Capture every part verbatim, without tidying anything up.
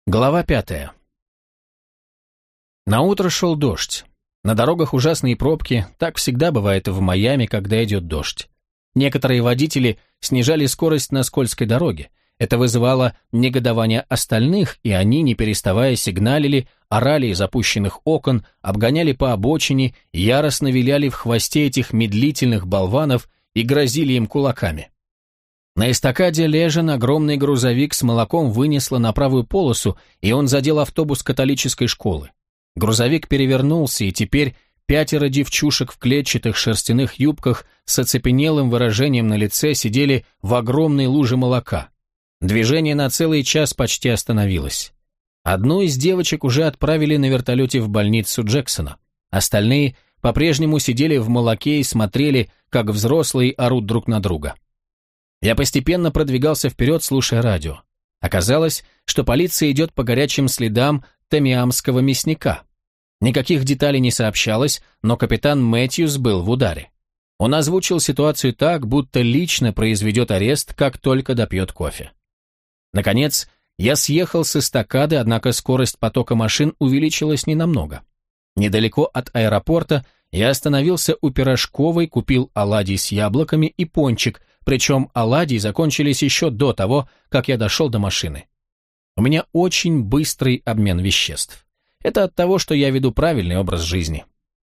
Глава пятая. Наутро шел дождь. На дорогах ужасные пробки, так всегда бывает в Майами, когда идет дождь. Некоторые водители снижали скорость на скользкой дороге. Это вызывало негодование остальных, и они, не переставая, сигналили, орали из опущенных окон, обгоняли по обочине, яростно виляли в хвосте этих медлительных болванов и грозили им кулаками. На эстакаде Лежен огромный грузовик с молоком вынесло на правую полосу, и он задел автобус католической школы. Грузовик перевернулся, и теперь пятеро девчушек в клетчатых шерстяных юбках с оцепенелым выражением на лице сидели в огромной луже молока. Движение на целый час почти остановилось. Одну из девочек уже отправили на вертолете в больницу Джексона. Остальные по-прежнему сидели в молоке и смотрели, как взрослые орут друг на друга. Я постепенно продвигался вперед, слушая радио. Оказалось, что полиция идет по горячим следам томиамского мясника. Никаких деталей не сообщалось, но капитан Мэтьюс был в ударе. Он озвучил ситуацию так, будто лично произведет арест, как только допьет кофе. Наконец, я съехал с эстакады, однако скорость потока машин увеличилась ненамного. Недалеко от аэропорта я остановился у пирожковой, купил оладий с яблоками и пончик, причем оладьи закончились еще до того, как я дошел до машины. У меня очень быстрый обмен веществ. Это от того, что я веду правильный образ жизни.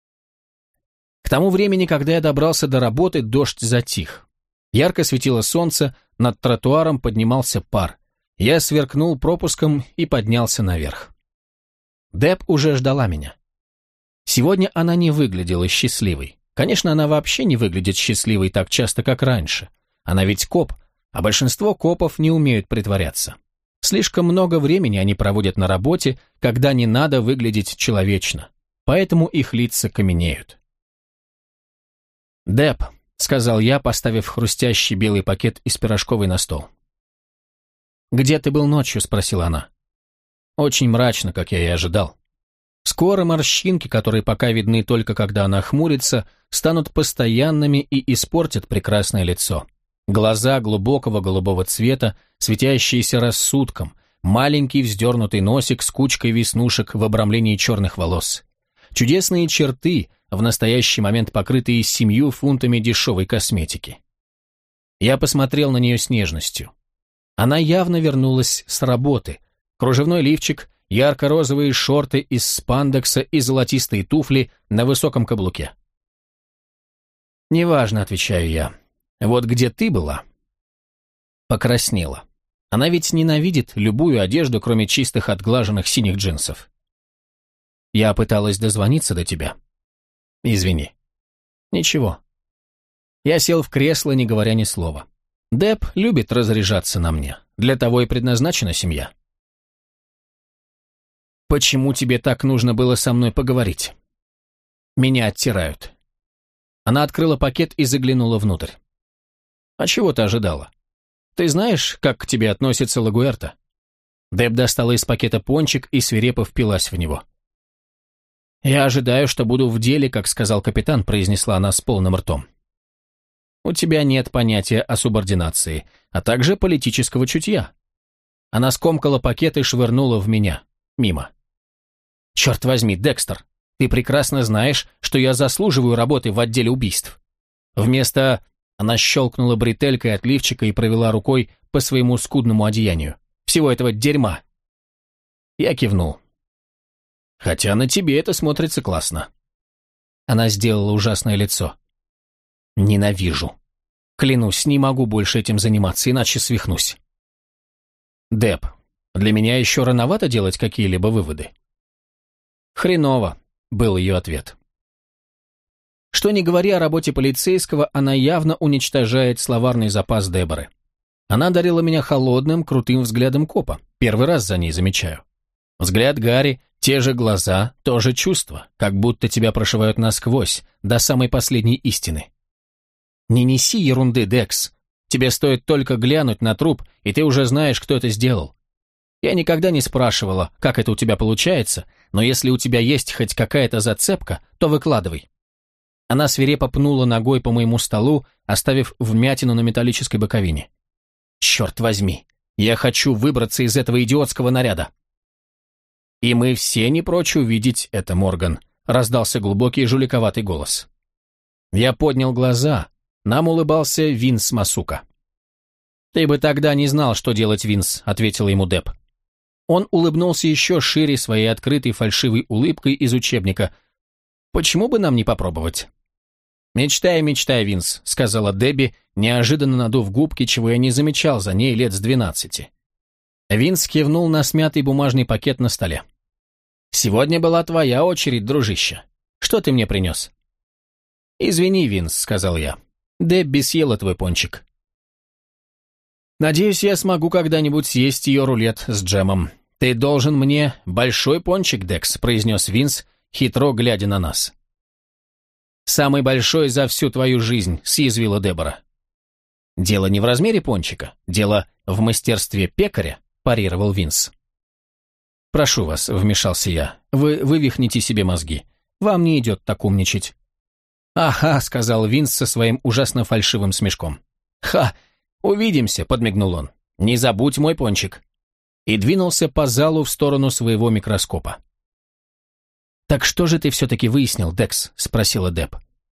К тому времени, когда я добрался до работы, дождь затих. Ярко светило солнце, над тротуаром поднимался пар. Я сверкнул пропуском и поднялся наверх. Деб уже ждала меня. Сегодня она не выглядела счастливой. Конечно, она вообще не выглядит счастливой так часто, как раньше. Она ведь коп, а большинство копов не умеют притворяться. Слишком много времени они проводят на работе, когда не надо выглядеть человечно, поэтому их лица каменеют. «Деб», — сказал я, поставив хрустящий белый пакет из пирожковой на стол. «Где ты был ночью?» — спросила она. Очень мрачно, как я и ожидал. Скоро морщинки, которые пока видны только когда она хмурится, станут постоянными и испортят прекрасное лицо. Глаза глубокого голубого цвета, светящиеся рассудком, маленький вздернутый носик с кучкой веснушек в обрамлении черных волос. Чудесные черты, в настоящий момент покрытые семью фунтами дешевой косметики. Я посмотрел на нее с нежностью. Она явно вернулась с работы. Кружевной лифчик, ярко-розовые шорты из спандекса и золотистые туфли на высоком каблуке. «Неважно», — отвечаю я. «Вот где ты была?» Покраснела. Она ведь ненавидит любую одежду, кроме чистых отглаженных синих джинсов. «Я пыталась дозвониться до тебя. Извини». «Ничего». Я сел в кресло, не говоря ни слова. Деб любит разряжаться на мне. Для того и предназначена семья. «Почему тебе так нужно было со мной поговорить?» «Меня оттирают». Она открыла пакет и заглянула внутрь. «А чего ты ожидала? Ты знаешь, как к тебе относится Лагуэрта?» Деб достала из пакета пончик и свирепо впилась в него. «Я ожидаю, что буду в деле, как сказал капитан», — произнесла она с полным ртом. «У тебя нет понятия о субординации, а также политического чутья». Она скомкала пакет и швырнула в меня. Мимо. «Черт возьми, Декстер, ты прекрасно знаешь, что я заслуживаю работы в отделе убийств. Вместо...» Она щелкнула бретелькой от лифчика и провела рукой по своему скудному одеянию. «Всего этого дерьма!» Я кивнул. «Хотя на тебе это смотрится классно». Она сделала ужасное лицо. «Ненавижу. Клянусь, не могу больше этим заниматься, иначе свихнусь». «Деб, для меня еще рановато делать какие-либо выводы». «Хреново», — был ее ответ. Что ни говори о работе полицейского, она явно уничтожает словарный запас Деборы. Она дарила меня холодным, крутым взглядом копа. Первый раз за ней замечаю. Взгляд Гарри, те же глаза, то же чувство, как будто тебя прошивают насквозь, до самой последней истины. Не неси ерунды, Декс. Тебе стоит только глянуть на труп, и ты уже знаешь, кто это сделал. Я никогда не спрашивала, как это у тебя получается, но если у тебя есть хоть какая-то зацепка, то выкладывай. Она свирепо пнула ногой по моему столу, оставив вмятину на металлической боковине. «Черт возьми! Я хочу выбраться из этого идиотского наряда!» «И мы все не прочь увидеть это, Морган», — раздался глубокий жуликоватый голос. Я поднял глаза. Нам улыбался Винс Масука. «Ты бы тогда не знал, что делать, Винс», — ответил ему Депп. Он улыбнулся еще шире своей открытой фальшивой улыбкой из учебника. «Почему бы нам не попробовать?» «Мечтай, мечтай, Винс», — сказала Дебби, неожиданно надув губки, чего я не замечал за ней лет с двенадцати. Винс кивнул на смятый бумажный пакет на столе. «Сегодня была твоя очередь, дружище. Что ты мне принес?» «Извини, Винс», — сказал я. «Дебби съела твой пончик». «Надеюсь, я смогу когда-нибудь съесть ее рулет с джемом. Ты должен мне большой пончик, Декс», — произнес Винс, хитро глядя на нас. «Самый большой за всю твою жизнь», — съязвила Дебора. «Дело не в размере пончика, дело в мастерстве пекаря», — парировал Винс. «Прошу вас», — вмешался я, — «вы вывихните себе мозги. Вам не идет так умничать». «Ага», — сказал Винс со своим ужасно фальшивым смешком. «Ха, увидимся», — подмигнул он. «Не забудь мой пончик». И двинулся по залу в сторону своего микроскопа. «Так что же ты все-таки выяснил, Декс?» — спросила Деб.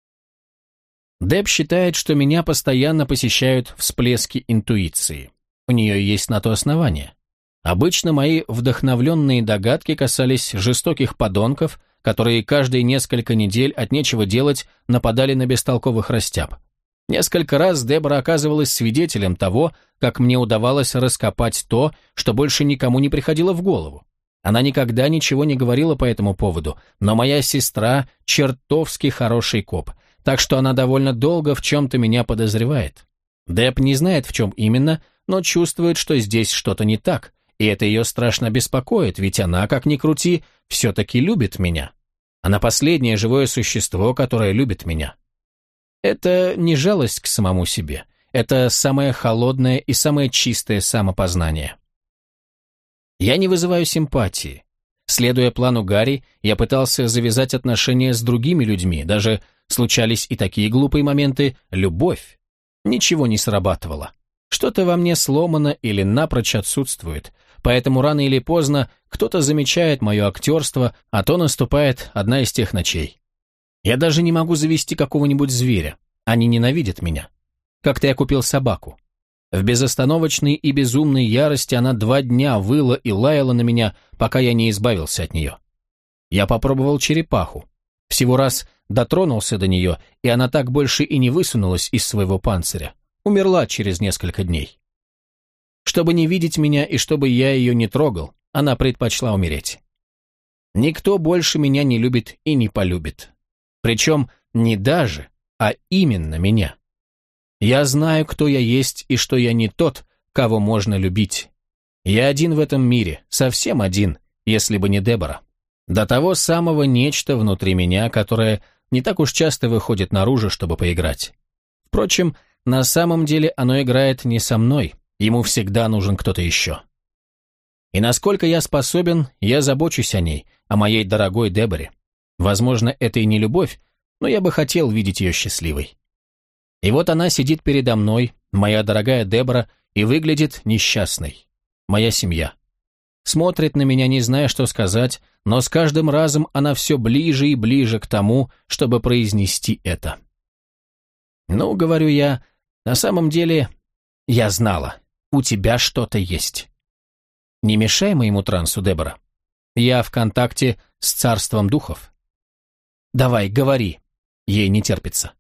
Деб считает, что меня постоянно посещают всплески интуиции. У нее есть на то основание. Обычно мои вдохновленные догадки касались жестоких подонков, которые каждые несколько недель от нечего делать нападали на бестолковых растяб. Несколько раз Дебора оказывалась свидетелем того, как мне удавалось раскопать то, что больше никому не приходило в голову. Она никогда ничего не говорила по этому поводу, но моя сестра чертовски хороший коп, так что она довольно долго в чем-то меня подозревает. Деб не знает, в чем именно, но чувствует, что здесь что-то не так, и это ее страшно беспокоит, ведь она, как ни крути, все-таки любит меня. Она последнее живое существо, которое любит меня. Это не жалость к самому себе, это самое холодное и самое чистое самопознание. Я не вызываю симпатии. Следуя плану Гарри, я пытался завязать отношения с другими людьми, даже случались и такие глупые моменты – любовь. Ничего не срабатывало. Что-то во мне сломано или напрочь отсутствует, поэтому рано или поздно кто-то замечает мое актерство, а то наступает одна из тех ночей. Я даже не могу завести какого-нибудь зверя, они ненавидят меня. Как-то я купил собаку. В безостановочной и безумной ярости она два дня выла и лаяла на меня, пока я не избавился от нее. Я попробовал черепаху. Всего раз дотронулся до нее, и она так больше и не высунулась из своего панциря. Умерла через несколько дней. Чтобы не видеть меня и чтобы я ее не трогал, она предпочла умереть. Никто больше меня не любит и не полюбит. Причем не даже, а именно меня. Я знаю, кто я есть и что я не тот, кого можно любить. Я один в этом мире, совсем один, если бы не Дебора. До того самого нечто внутри меня, которое не так уж часто выходит наружу, чтобы поиграть. Впрочем, на самом деле оно играет не со мной, ему всегда нужен кто-то еще. И насколько я способен, я забочусь о ней, о моей дорогой Деборе. Возможно, это и не любовь, но я бы хотел видеть ее счастливой. И вот она сидит передо мной, моя дорогая Дебора, и выглядит несчастной. Моя семья. Смотрит на меня, не зная, что сказать, но с каждым разом она все ближе и ближе к тому, чтобы произнести это. Ну, говорю я, на самом деле, я знала, у тебя что-то есть. Не мешай моему трансу, Дебора. Я в контакте с царством духов. Давай, говори. Ей не терпится.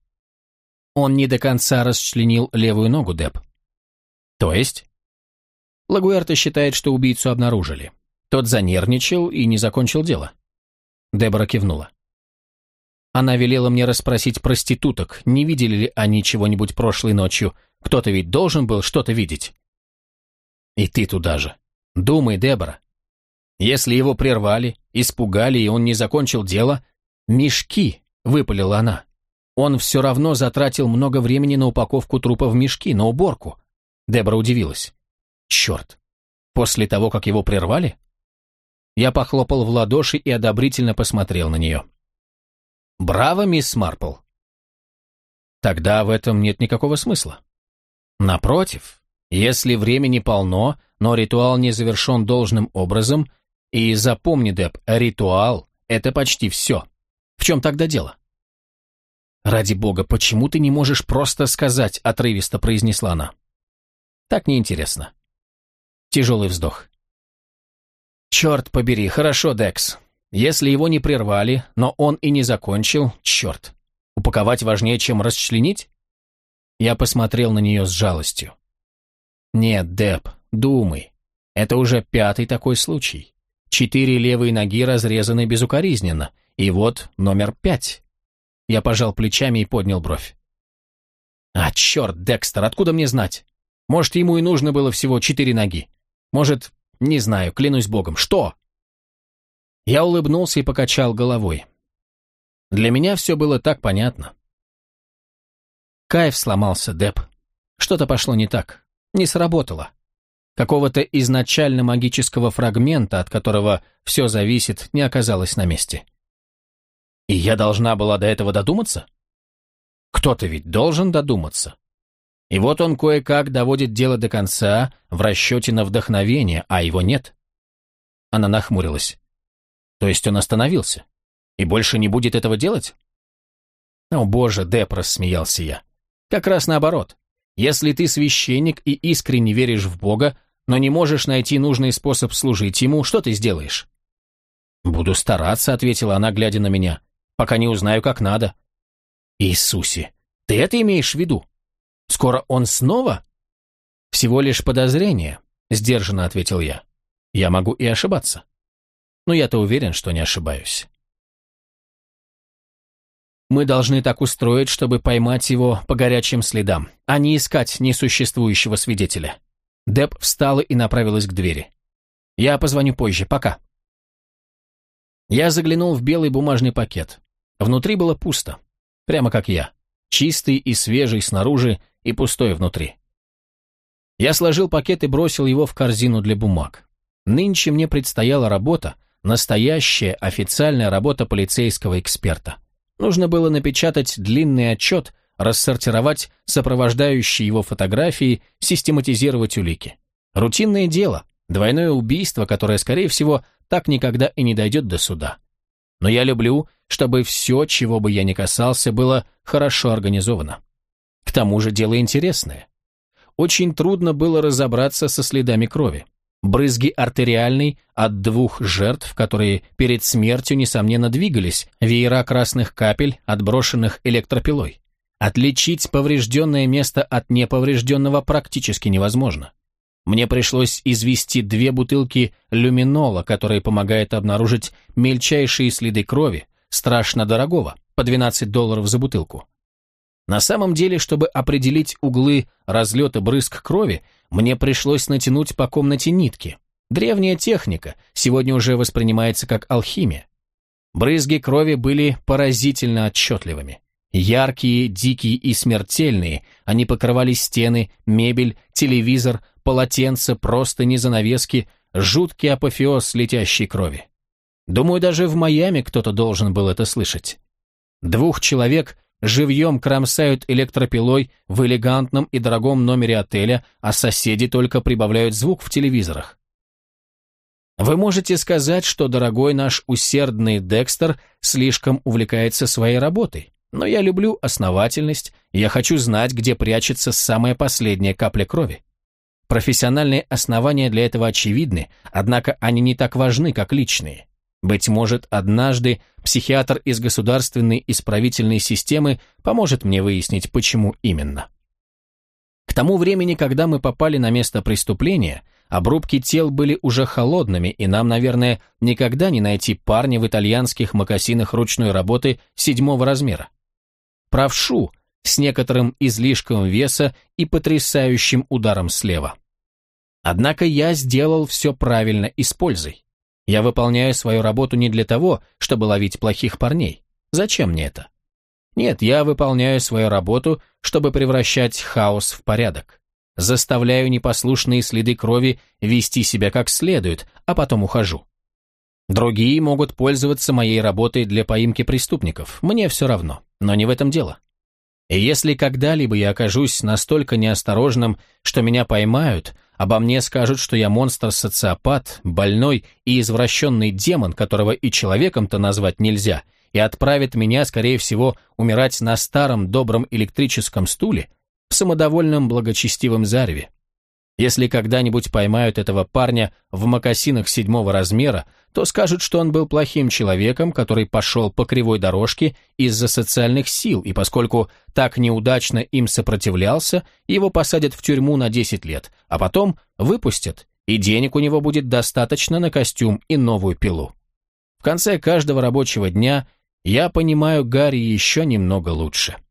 Он не до конца расчленил левую ногу, Деб. То есть? Лагуэрте считает, что убийцу обнаружили. Тот занервничал и не закончил дело. Дебора кивнула. Она велела мне расспросить проституток, не видели ли они чего-нибудь прошлой ночью. Кто-то ведь должен был что-то видеть. И ты туда же. Думай, Дебора. Если его прервали, испугали, и он не закончил дело, мешки, выпалила она. Он все равно затратил много времени на упаковку трупа в мешки, на уборку. Дебора удивилась. Черт, после того, как его прервали? Я похлопал в ладоши и одобрительно посмотрел на нее. Браво, мисс Марпл. Тогда в этом нет никакого смысла. Напротив, если времени полно, но ритуал не завершен должным образом, И запомни, Деп, ритуал — это почти все. В чем тогда дело? «Ради бога, почему ты не можешь просто сказать?» — отрывисто произнесла она. «Так неинтересно». Тяжелый вздох. «Черт побери, хорошо, Декс. Если его не прервали, но он и не закончил, черт. Упаковать важнее, чем расчленить?» Я посмотрел на нее с жалостью. «Нет, Деп, думай. Это уже пятый такой случай. Четыре левые ноги разрезаны безукоризненно, и вот номер пять». Я пожал плечами и поднял бровь. «А, черт, Декстер, откуда мне знать? Может, ему и нужно было всего четыре ноги. Может, не знаю, клянусь богом. Что?» Я улыбнулся и покачал головой. Для меня все было так понятно. Кайф сломался, Деп. Что-то пошло не так. Не сработало. Какого-то изначально магического фрагмента, от которого все зависит, не оказалось на месте. И я должна была до этого додуматься? Кто-то ведь должен додуматься. И вот он кое-как доводит дело до конца в расчете на вдохновение, а его нет. Она нахмурилась. То есть он остановился? И больше не будет этого делать? О боже, Деп, рассмеялся я. Как раз наоборот. Если ты священник и искренне веришь в Бога, но не можешь найти нужный способ служить Ему, что ты сделаешь? Буду стараться, ответила она, глядя на меня, пока не узнаю, как надо. Иисусе, ты это имеешь в виду? Скоро он снова? Всего лишь подозрение, сдержанно ответил я. Я могу и ошибаться. Но я-то уверен, что не ошибаюсь. Мы должны так устроить, чтобы поймать его по горячим следам, а не искать несуществующего свидетеля. Деб встала и направилась к двери. Я позвоню позже, пока. Я заглянул в белый бумажный пакет. Внутри было пусто, прямо как я. Чистый и свежий снаружи и пустой внутри. Я сложил пакет и бросил его в корзину для бумаг. Нынче мне предстояла работа, настоящая официальная работа полицейского эксперта. Нужно было напечатать длинный отчет, рассортировать сопровождающие его фотографии, систематизировать улики. Рутинное дело, двойное убийство, которое, скорее всего, так никогда и не дойдет до суда. Но я люблю, чтобы все, чего бы я ни касался, было хорошо организовано. К тому же дело интересное. Очень трудно было разобраться со следами крови. Брызги артериальной от двух жертв, которые перед смертью, несомненно, двигались, веера красных капель, отброшенных электропилой. Отличить поврежденное место от неповрежденного практически невозможно. Мне пришлось извести две бутылки люминола, которые помогают обнаружить мельчайшие следы крови, страшно дорогого, по двенадцать долларов за бутылку. На самом деле, чтобы определить углы разлета брызг крови, мне пришлось натянуть по комнате нитки. Древняя техника, сегодня уже воспринимается как алхимия. Брызги крови были поразительно отчетливыми. Яркие, дикие и смертельные, они покрывали стены, мебель, телевизор, полотенца, простыни, занавески, жуткий апофеоз летящей крови. Думаю, даже в Майами кто-то должен был это слышать. Двух человек живьем кромсают электропилой в элегантном и дорогом номере отеля, а соседи только прибавляют звук в телевизорах. Вы можете сказать, что дорогой наш усердный Декстер слишком увлекается своей работой, но я люблю основательность, и я хочу знать, где прячется самая последняя капля крови. Профессиональные основания для этого очевидны, однако они не так важны, как личные. Быть может, однажды психиатр из государственной исправительной системы поможет мне выяснить, почему именно. К тому времени, когда мы попали на место преступления, обрубки тел были уже холодными, и нам, наверное, никогда не найти парня в итальянских мокасинах ручной работы седьмого размера. Правшу с некоторым излишком веса и потрясающим ударом слева. Однако я сделал все правильно и с пользой. Я выполняю свою работу не для того, чтобы ловить плохих парней. Зачем мне это? Нет, я выполняю свою работу, чтобы превращать хаос в порядок. Заставляю непослушные следы крови вести себя как следует, а потом ухожу. Другие могут пользоваться моей работой для поимки преступников. Мне все равно, но не в этом дело. И если когда-либо я окажусь настолько неосторожным, что меня поймают, обо мне скажут, что я монстр-социопат, больной и извращенный демон, которого и человеком-то назвать нельзя, и отправят меня, скорее всего, умирать на старом добром электрическом стуле в самодовольном благочестивом зареве. Если когда-нибудь поймают этого парня в мокасинах седьмого размера, то скажут, что он был плохим человеком, который пошел по кривой дорожке из-за социальных сил, и поскольку так неудачно им сопротивлялся, его посадят в тюрьму на десять лет, а потом выпустят, и денег у него будет достаточно на костюм и новую пилу. В конце каждого рабочего дня я понимаю Гарри еще немного лучше.